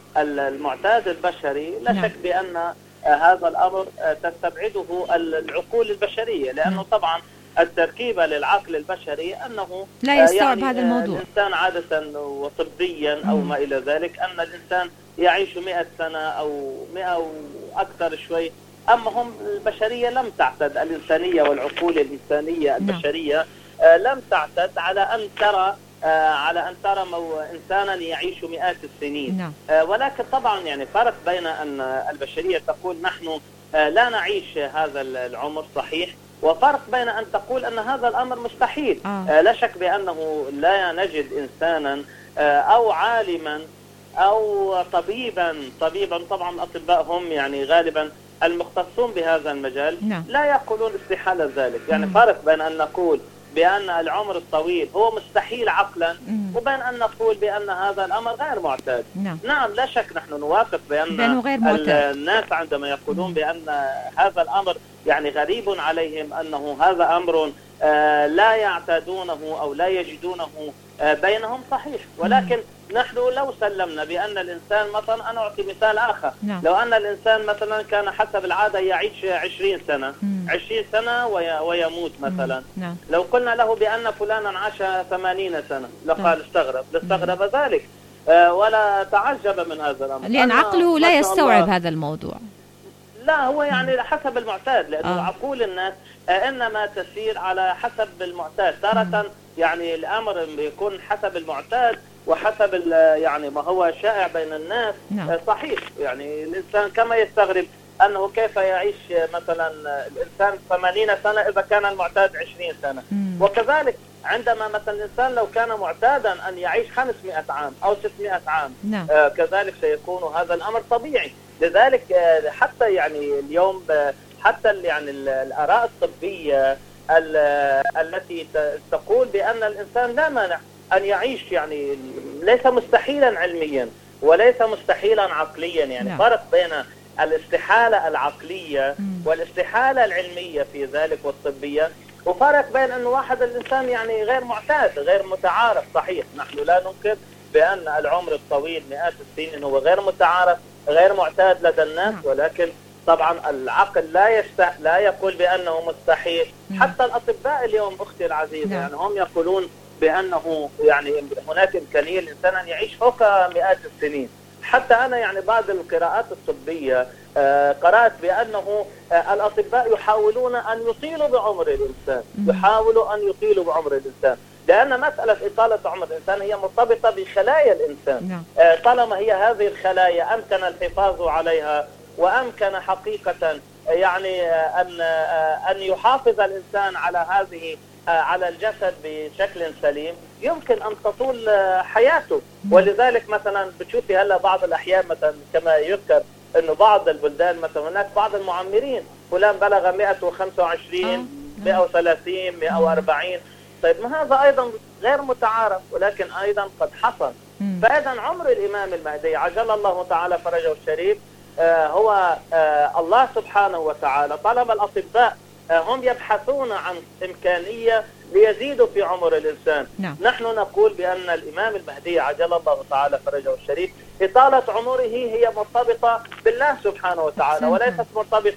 المعتاد البشري، لا شك بأن هذا الأمر تستبعده العقول البشرية، لأنه طبعا التركيبة للعقل البشري أنه لا يستوعب يعني هذا الموضوع. الإنسان عادة وطبيا أو ما إلى ذلك أن الإنسان يعيش مئة سنة أو مئة وأكثر شوي، أما هم البشرية لم تعتد، الإنسانية والعقول الإنسانية البشرية آه لم تعتد على أن ترى آه على أن ترى مو إنسانا يعيش مئات السنين. آه ولكن طبعا يعني فرق بين أن البشرية تقول نحن آه لا نعيش هذا العمر صحيح، وفرق بين أن تقول أن هذا الأمر مستحيل. آه. آه لا شك بأنه لا نجد إنسانا آه أو عالما أو طبيبا طبيبا طبعا الأطباء هم يعني غالبا المختصون بهذا المجال، نعم. لا يقولون استحالة ذلك. يعني فرق بين أن نقول بأن العمر الطويل هو مستحيل عقلا، مم. وبين أن نقول بأن هذا الأمر غير معتاد. نعم, نعم لا شك نحن نوافق بأن غير معتاد. الناس عندما يقولون مم. بأن هذا الأمر يعني غريب عليهم، أنه هذا أمر آه لا يعتادونه أو لا يجدونه آه بينهم، صحيح. ولكن مم. نحن لو سلمنا بأن الإنسان مثلا، أنا أعطي مثال آخر، نعم. لو أن الإنسان مثلا كان حسب العادة يعيش عشرين سنة مم. عشرين سنة وي ويموت مثلا، نعم. لو قلنا له بأن فلانا عاش ثمانين سنة لقال استغرب استغرب ذلك آه ولا تعجب من هذا الأمر، لأن عقله لا يستوعب هذا الموضوع. لا هو يعني حسب المعتاد، لأنه آه. عقول الناس إنما تسير على حسب المعتاد. تارة يعني الأمر يكون حسب المعتاد وحسب يعني ما هو شائع بين الناس، نعم. صحيح. يعني الإنسان كما يستغرب أنه كيف يعيش مثلا الإنسان ثمانين سنة إذا كان المعتاد عشرين سنة، مم. وكذلك عندما مثلا الإنسان لو كان معتادا أن يعيش خمسمائة عام أو ستمائة عام، نعم. آه كذلك سيكون هذا الأمر طبيعي. لذلك آه حتى يعني اليوم حتى يعني الآراء الطبية التي تقول بأن الإنسان لا مانع أن يعيش، يعني ليس مستحيلا علميا وليس مستحيلا عقليا. يعني نعم. فرق بين الاستحالة العقلية مم. والاستحالة العلمية في ذلك والطبية، وفرق بين أن واحد الإنسان يعني غير معتاد غير متعارف. صحيح نحن لا ننكر بأن العمر الطويل مئات السنين هو غير متعارف غير معتاد لدى الناس، نعم. ولكن طبعا العقل لا يست... لا يقول بأنه مستحيل. مم. حتى الأطباء اليوم أختي العزيزة نعم. يعني هم يقولون بأنه يعني هناك إمكانية الإنسان أن يعيش فوق مئات السنين. حتى أنا يعني بعض القراءات الطبية آه قرأت بأنه آه الأطباء يحاولون أن يطيلوا بعمر الإنسان، يحاولوا أن يطيلوا بعمر الإنسان، لأن مسألة إطالة عمر الإنسان هي مرتبطة بخلايا الإنسان. آه طالما هي هذه الخلايا أمكن الحفاظ عليها وأمكن حقيقة يعني آه أن آه أن يحافظ الإنسان على هذه على الجسد بشكل سليم، يمكن أن تطول حياته. ولذلك مثلا بتشوفي هلا بعض الأحيان مثلا كما يذكر أنه بعض البلدان مثلا هناك بعض المعمرين فلان بلغ مئة وخمسة وعشرين مئة وثلاثين مئة وأربعين. طيب ما هذا أيضا غير متعارف، ولكن أيضا قد حصل. فإذا عمر الإمام المهدي عجل الله تعالى فرجه الشريف آه هو آه الله سبحانه وتعالى طالما الأطباء هم يبحثون عن إمكانية ليزيدوا في عمر الإنسان. نعم. نحن نقول بأن الإمام المهدي عجل الله تعالى فرجه الشريف إطالة عمره هي مرتبطة بالله سبحانه وتعالى وليست مرتبطة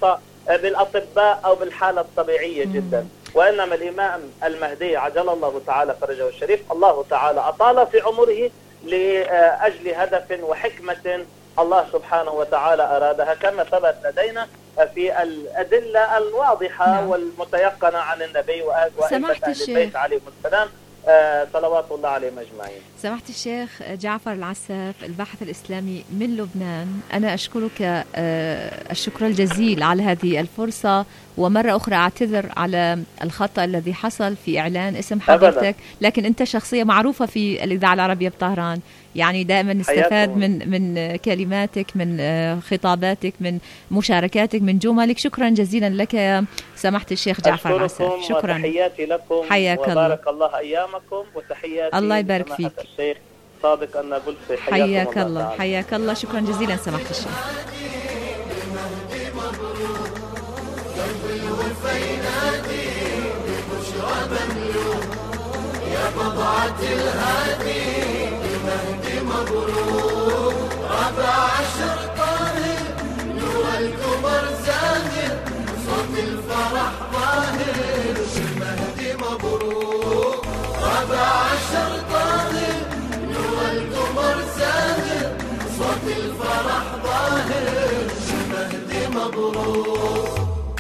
بالأطباء أو بالحالة الطبيعية جدا. وإنما الإمام المهدي عجل الله تعالى فرجه الشريف الله تعالى أطال في عمره لأجل هدف وحكمة الله سبحانه وتعالى أرادها، كما ثبت لدينا في الأدلة الواضحة نعم. والمتيقنة عن النبي وأئمة أهل البيت عليهم السلام صلوات الله عليهم أجمعين. سماحة الشيخ جعفر العساف الباحث الإسلامي من لبنان، أنا أشكرك الشكر الجزيل على هذه الفرصة، ومرة أخرى أعتذر على الخطأ الذي حصل في إعلان اسم حضرتك، لكن أنت شخصية معروفة في الإذاعة العربية بطهران، يعني دائما نستفاد من من كلماتك، من خطاباتك، من مشاركاتك، من جملك. شكرا جزيلا لك يا سماحة الشيخ جعفر العساف. شكرا، تحياتي لكم، حياك الله، وبارك الله أيامكم، وتحياتي الله يبارك فيك الشيخ صادق النابلسي. حياك الله، حياك الله، شكرا جزيلا سماحة الشيخ. يا بضعة الهادي المهدي مبروك، ربع عشر طاهر نور القمر زاهر، صوت الفرح ظاهر، المهدي مبروك، ربع عشر طاهر نور القمر زاهر، صوت الفرح ظاهر، المهدي مبروك.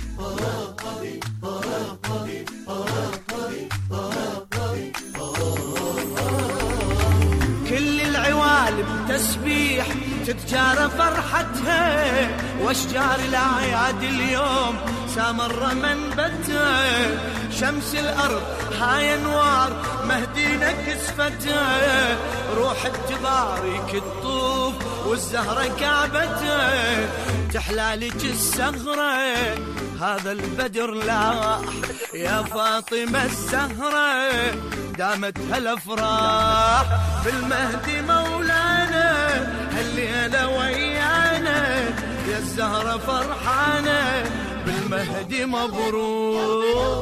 تسبيح تتجارى فرحتها، واشجار الاعياد اليوم سامر منبتها، شمس الارض هاي انوار مهدينا كسفتها، روح تبارك الطوف والزهره كعبتها، تحلالك السهره هذا البدر لاح، يا فاطمه الزهره دامت هالافراح، بالمهدي مولانا هالليله ويانا، يا الزهره فرحانه بالمهدي مبروك.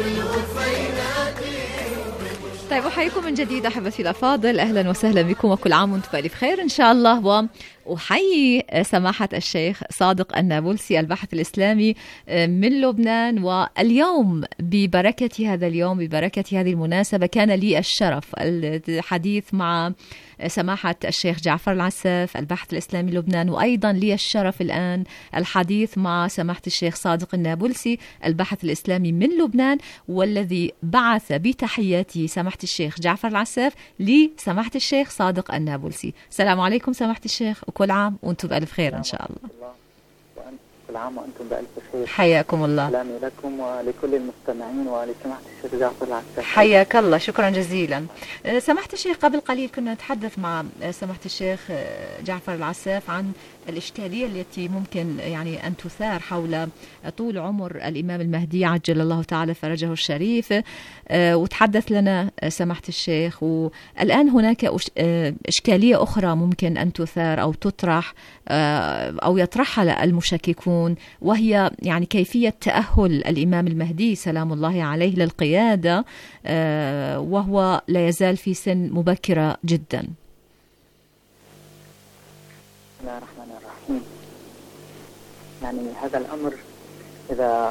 طيب، أحييكم من جديد أحبتي الأفاضل، أهلا وسهلا بكم، وكل عام وانتم بألف خير إن شاء الله. وأحيي سماحة الشيخ صادق النابلسي الباحث الإسلامي من لبنان. واليوم ببركة هذا اليوم، ببركة هذه المناسبة، كان لي الشرف الحديث مع سماحة الشيخ جعفر العساف الباحث الإسلامي لبنان، وأيضا لي الشرف الآن الحديث مع سماحة الشيخ صادق النابلسي الباحث الإسلامي من لبنان، والذي بعث بتحياتي سماحة الشيخ جعفر العساف لسماحة الشيخ صادق النابلسي. السلام عليكم سماحة الشيخ، وكل عام وأنتم بألف خير إن شاء الله. كل عام وأنتم بألف خير. حياكم الله. سلامي لكم ولكل المستمعين ولسماحة الشيخ جعفر العساف. حياك الله، شكرا جزيلا. سماحة الشيخ، قبل قليل كنا نتحدث مع سماحة الشيخ جعفر العساف عن الإشكالية التي ممكن يعني أن تثار حول طول عمر الإمام المهدي عجل الله تعالى فرجه الشريف، وتحدث لنا سماحة الشيخ. والآن هناك إشكالية أخرى ممكن أن تثار أو تطرح أو يطرحها المشككون، وهي يعني كيفية تأهل الإمام المهدي سلام الله عليه للقيادة، وهو لا يزال في سن مبكرة جدا. بسم الله الرحمن الرحيم. يعني هذا الأمر إذا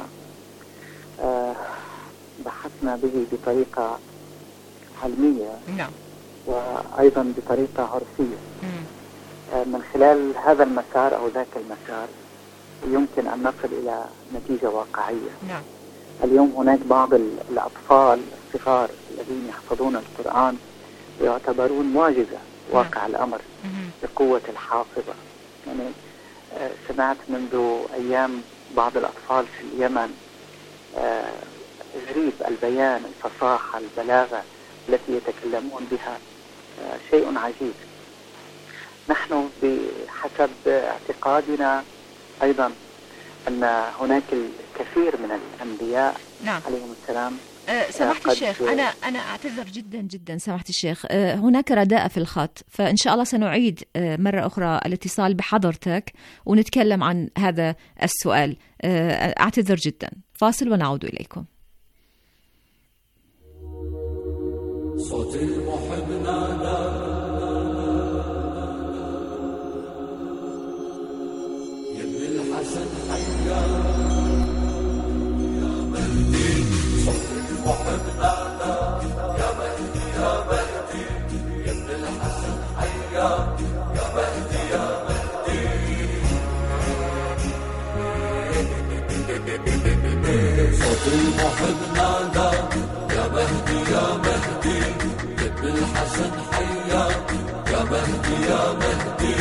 بحثنا به بطريقة علمية نعم. وأيضا بطريقة عرفية من خلال هذا المسار أو ذاك المسار يمكن أن نصل إلى نتيجة واقعية. نعم. اليوم هناك بعض الأطفال الصغار الذين يحفظون القرآن يعتبرون معجزة واقع نعم. الأمر بقوة الحافظة. يعني سمعت منذ أيام بعض الأطفال في اليمن غريب البيان، الفصاحة، البلاغة التي يتكلمون بها، شيء عجيب. نحن بحسب اعتقادنا أيضا أن هناك الكثير من الأنبياء نعم. عليهم السلام. أه سماحة الشيخ، أنا أنا أعتذر جدا جدا سماحة الشيخ، أه هناك رداء في الخط، فإن شاء الله سنعيد أه مرة أخرى الاتصال بحضرتك ونتكلم عن هذا السؤال. أه أعتذر جدا. فاصل ونعود إليكم. صوت المحب نادى يا ابن الحسن حيا الحسن حياك يا مهدي يا مهدي.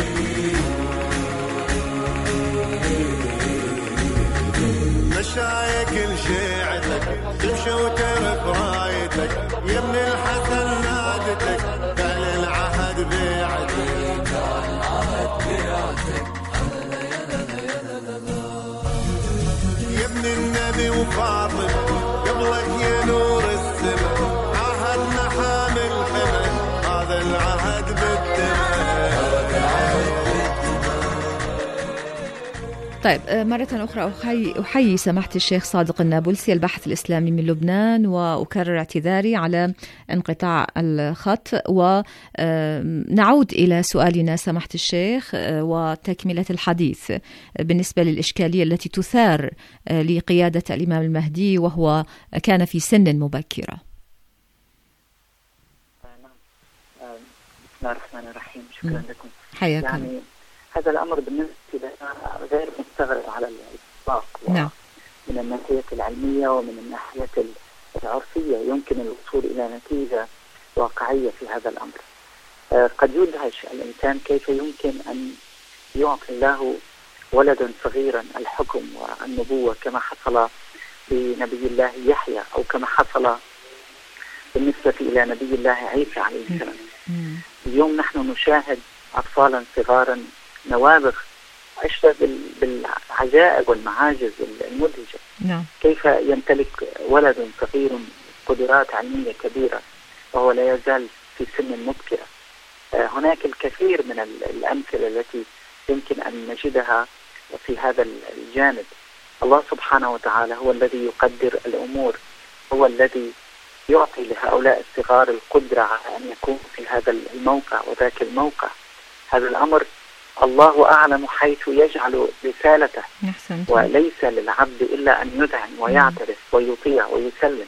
مشايا كل شيعتك تمشي وترف رايتك يا ابن الحسن نادتك فعل العهد بيعتك فعل العهد بيعتك يا ابن النبي وفاطمة قبلك يا نور السماء عهدنا حامل حمل هذا العهد بالدماء. طيب مرة أخرى أحيي, أحيي سماحة الشيخ صادق النابلسي الباحث الإسلامي من لبنان، وأكرر اعتذاري على انقطاع الخط، ونعود إلى سؤالنا سماحة الشيخ وتكملة الحديث بالنسبة للإشكالية التي تثار لقيادة الإمام المهدي وهو كان في سن مبكرة. بسم الله الرحمن الرحيم. شكرا لكم. حياك يعني الله. هذا الأمر بالنسبة لنا غير مستغرب على الإطلاق، نعم. من الناحية العلمية ومن الناحية العرفية يمكن الوصول إلى نتيجة واقعية في هذا الأمر. آه قد يدهش الإنسان كيف يمكن أن يعطي الله ولدا صغيرا الحكم والنبوة كما حصل بنبي الله يحيى، أو كما حصل بالنسبة إلى نبي الله عيسى عليه السلام. اليوم نحن نشاهد أطفالا صغارا نوابغ أشبه بالعجائب والمعاجز المدهشة. نعم. كيف يمتلك ولد صغير قدرات علمية كبيرة وهو لا يزال في سن مبكرة. هناك الكثير من الأمثلة التي يمكن أن نجدها في هذا الجانب. الله سبحانه وتعالى هو الذي يقدر الأمور، هو الذي يعطي لهؤلاء الصغار القدرة على أن يكون في هذا الموقع وذاك الموقع. هذا الأمر الله أعلم حيث يجعل رسالته، وليس للعبد إلا أن يذعن ويعترف ويطيع ويسلم.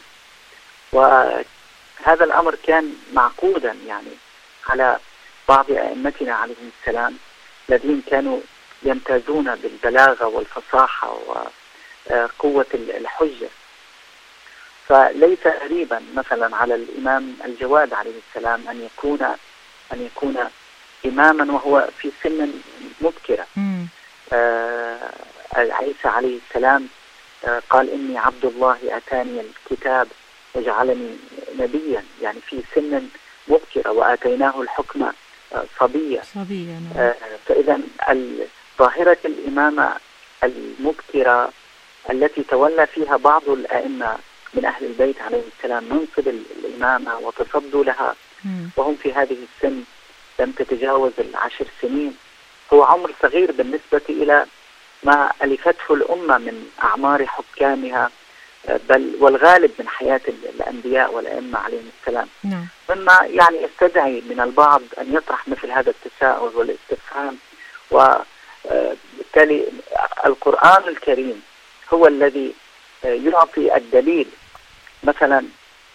وهذا الأمر كان معقودا يعني على بعض أئمتنا عليهم السلام الذين كانوا يمتازون بالبلاغة والفصاحة وقوة الحجة. فليس غريبا مثلا على الإمام الجواد عليه السلام أن يكون أن يكون إماما وهو في سن مبكرة. آه عيسى عليه السلام آه قال إني عبد الله أتاني الكتاب وجعلني نبيا، يعني في سن مبكرة، وآتيناه الحكم آه صبيا. صبيا. آه فإذا ظاهرة الإمامة المبكرة التي تولى فيها بعض الأئمة من أهل البيت عليه السلام منصب الإمامة وتصدوا لها وهم في هذه السن لم تتجاوز العشر سنين، هو عمر صغير بالنسبة إلى ما ألفته الأمة من أعمار حكامها، بل والغالب من حياة الأنبياء والأئمة عليهم السلام. نعم. مما يعني يستدعي من البعض أن يطرح مثل هذا التساؤل والاستفهام. وبالتالي القرآن الكريم هو الذي يعطي الدليل. مثلا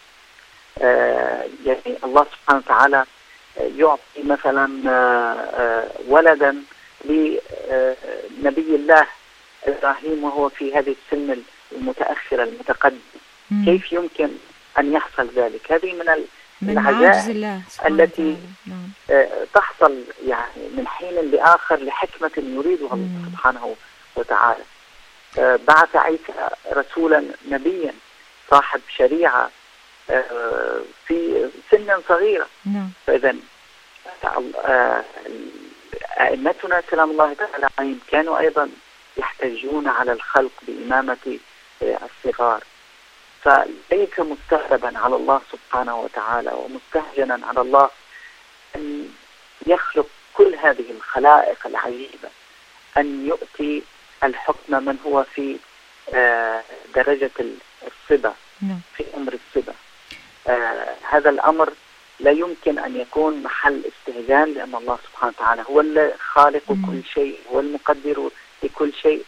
يعني الله سبحانه وتعالى يعطي مثلا ولدا لنبي الله إبراهيم وهو في هذه السن المتأخرة المتقدمة. كيف يمكن أن يحصل ذلك؟ هذه من العجائب التي تحصل يعني من حين لآخر لحكمة يريدها الله سبحانه وتعالى. بعث عيسى رسولا نبيا صاحب شريعة في سن صغيرة. فإذا أئمتنا سلام الله تعالى عليهم كانوا أيضا يحتجون على الخلق بإمامة الصغار. فليس مستغربا على الله سبحانه وتعالى ومستهجنا على الله أن يخلق كل هذه الخلائق العجيبة، أن يؤتي الحكم من هو في درجة الصبا، في أمر الصبا. هذا الأمر لا يمكن أن يكون محل استهجان، لأن الله سبحانه وتعالى هو الخالق كل شيء، هو المقدر لكل شيء.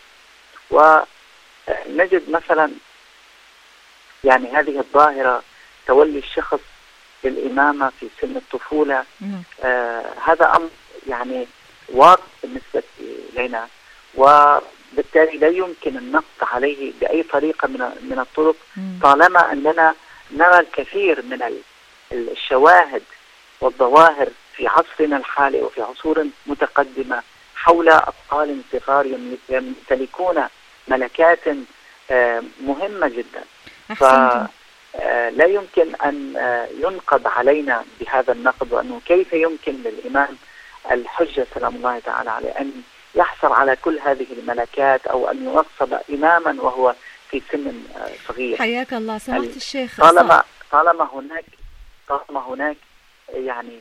ونجد مثلا يعني هذه الظاهرة تولي الشخص للإمامة في سن الطفولة. آه هذا أمر يعني واقع بالنسبة لنا، وبالتالي لا يمكن النقد عليه بأي طريقة من من الطرق طالما أننا نرى الكثير من الشواهد والظواهر في عصرنا الحالي وفي عصور متقدمة حول أطفال صغار يمتلكون ملكات مهمة جدا. فلا يمكن أن ينقض علينا بهذا النقد، وأنه كيف يمكن للإمام الحجة سلام الله تعالى عليه أن يحصل على كل هذه الملكات أو أن ينصب إماما وهو في سن صغير. حياك الله سماحة الشيخ. طالما طالما هناك طالما هناك يعني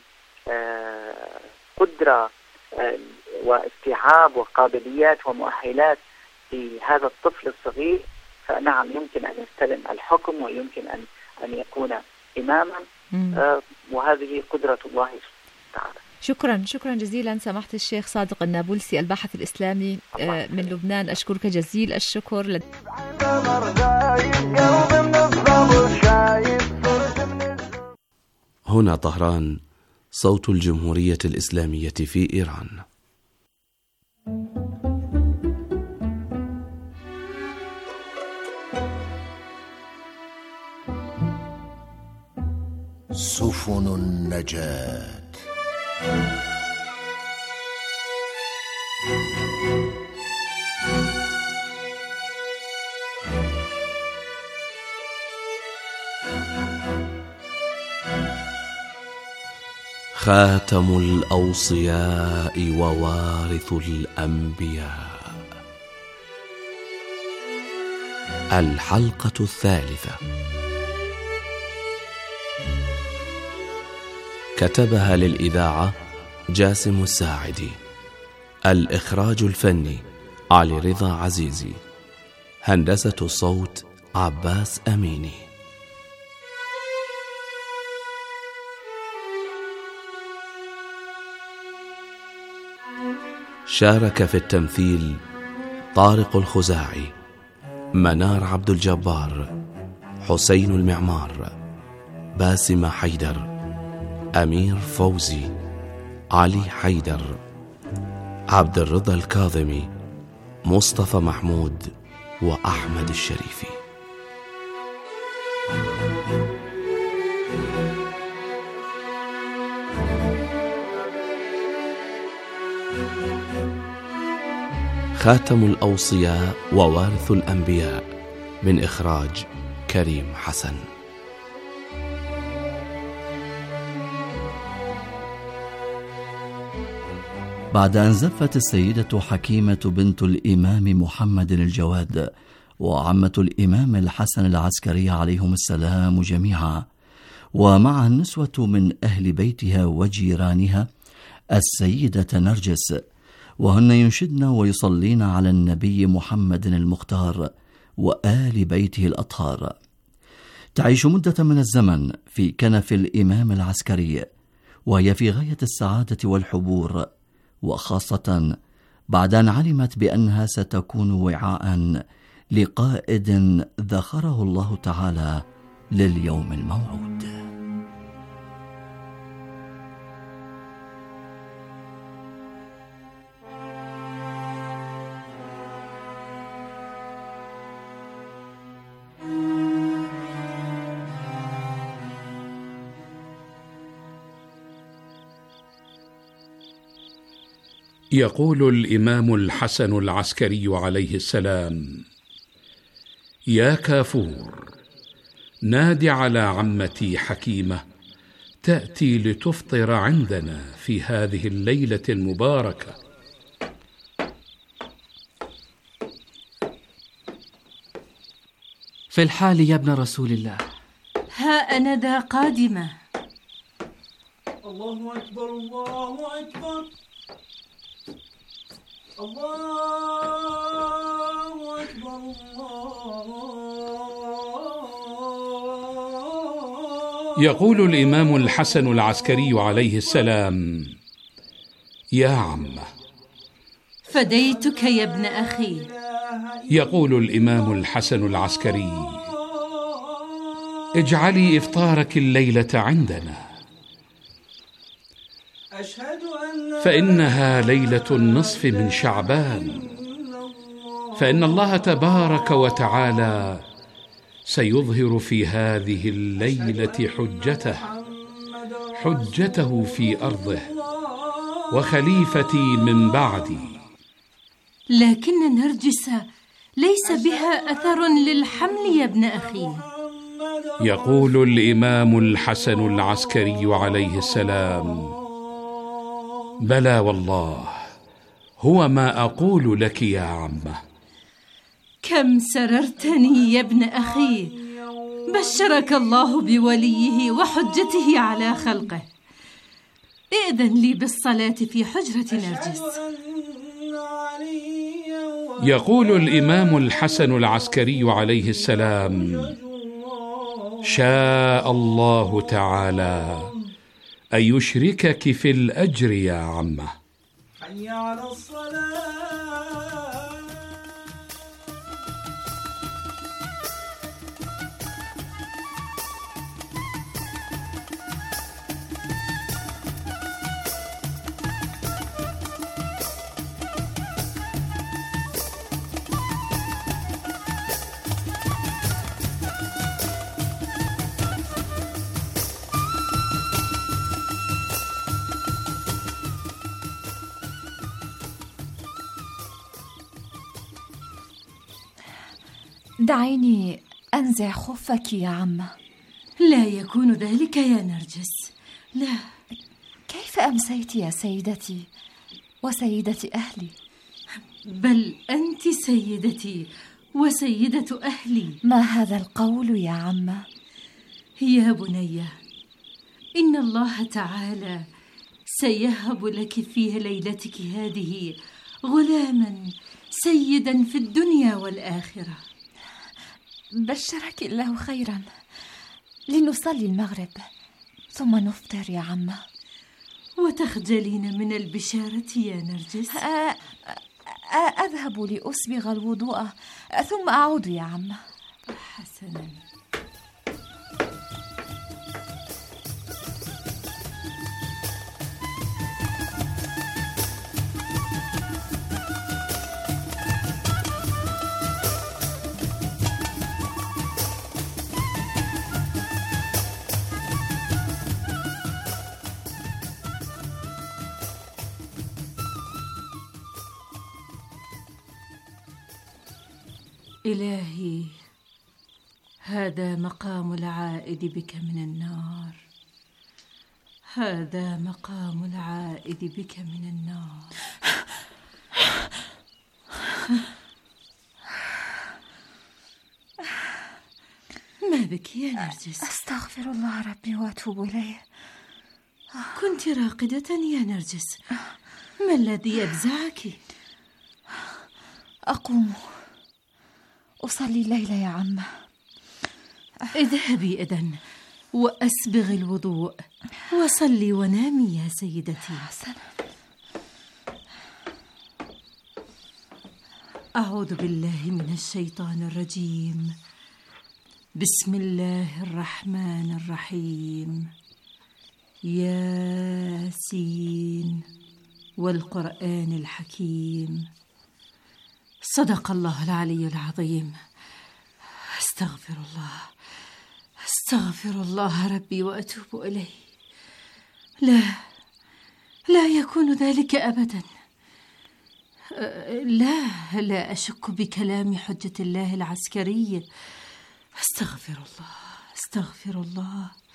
قدرة واستيعاب وقابليات ومؤهلات في هذا الطفل الصغير، فنعم يمكن أن يستلم الحكم ويمكن أن أن يكون إماما، آه وهذه قدرة الله تعالى. شكرا شكرا جزيلا سماحة الشيخ صادق النابلسي الباحث الإسلامي آه من لبنان. أشكرك جزيل الشكر. لد... هنا طهران، صوت الجمهورية الإسلامية في إيران. سفن النجاة. خاتم الأوصياء ووارث الأنبياء. الحلقة الثالثة. كتبها للإذاعة جاسم الساعدي. الإخراج الفني علي رضا عزيزي. هندسة الصوت عباس أميني. شارك في التمثيل طارق الخزاعي، منار عبد الجبار، حسين المعمار، باسم حيدر، أمير فوزي، علي حيدر، عبد الرضا الكاظمي، مصطفى محمود، وأحمد الشريفي. خاتم الأوصياء ووارث الأنبياء، من إخراج كريم حسن. بعد أن زفت السيدة حكيمة بنت الإمام محمد الجواد وعمة الإمام الحسن العسكري عليهم السلام جميعا، ومع النسوة من أهل بيتها وجيرانها السيدة نرجس، وهن ينشدن ويصلين على النبي محمد المختار وآل بيته الأطهار. تعيش مدة من الزمن في كنف الإمام العسكري، وهي في غاية السعادة والحبور، وخاصة بعد أن علمت بأنها ستكون وعاء لقائد ذخره الله تعالى لليوم الموعود. يقول الإمام الحسن العسكري عليه السلام: يا كافور، نادي على عمتي حكيمة تأتي لتفطر عندنا في هذه الليلة المباركة. في الحال يا ابن رسول الله. ها أنا ذا قادمة. الله أكبر الله أكبر الله أكبر الله. يقول الإمام الحسن العسكري عليه السلام: يا عمه، فديتك يا ابن أخي. يقول الإمام الحسن العسكري: اجعلي إفطارك الليلة عندنا، فإنها ليلة النصف من شعبان، فإن الله تبارك وتعالى سيظهر في هذه الليلة حجته حجته في أرضه وخليفتي من بعدي. لكن نرجس ليس بها أثر للحمل يا ابن أخي. يقول الإمام الحسن العسكري عليه السلام: بلى والله، هو ما أقول لك يا عمه. كم سررتني يا ابن أخي، بشرك الله بوليه وحجته على خلقه. ائذن لي بالصلاة في حجرة نرجس. يقول الإمام الحسن العسكري عليه السلام: شاء الله تعالى أن يشركك في الأجر يا عمه. حي على الصلاة. دعيني أنزع خفك يا عمة. لا يكون ذلك يا نرجس، لا. كيف أمسيت يا سيدتي وسيدة أهلي؟ بل أنت سيدتي وسيدة أهلي. ما هذا القول يا عمة؟ يا بني، إن الله تعالى سيهب لك في ليلتك هذه غلاما سيدا في الدنيا والآخرة. بشرك الله خيرا. لنصلي المغرب ثم نفطر يا عمة. وتخجلين من البشارة يا نرجس؟ أ... أ... أذهب لأسبغ الوضوء ثم أعود يا عمة. حسنا. إلهي، هذا مقام العائد بك من النار، هذا مقام العائد بك من النار. ما بك يا نرجس؟ أستغفر الله ربي وأتوب إليه. كنت راقدة يا نرجس، ما الذي يفزعك؟ أقوم أصلي الليلة يا عمة. اذهبي إذن وأسبغ الوضوء وصلي ونامي يا سيدتي. حسنا. أعوذ بالله من الشيطان الرجيم. بسم الله الرحمن الرحيم. ياسين والقرآن الحكيم. صدق الله العلي العظيم. استغفر الله استغفر الله ربي وأتوب إليه. لا لا يكون ذلك أبدا. لا لا أشك بكلام حجة الله العسكري. استغفر الله استغفر الله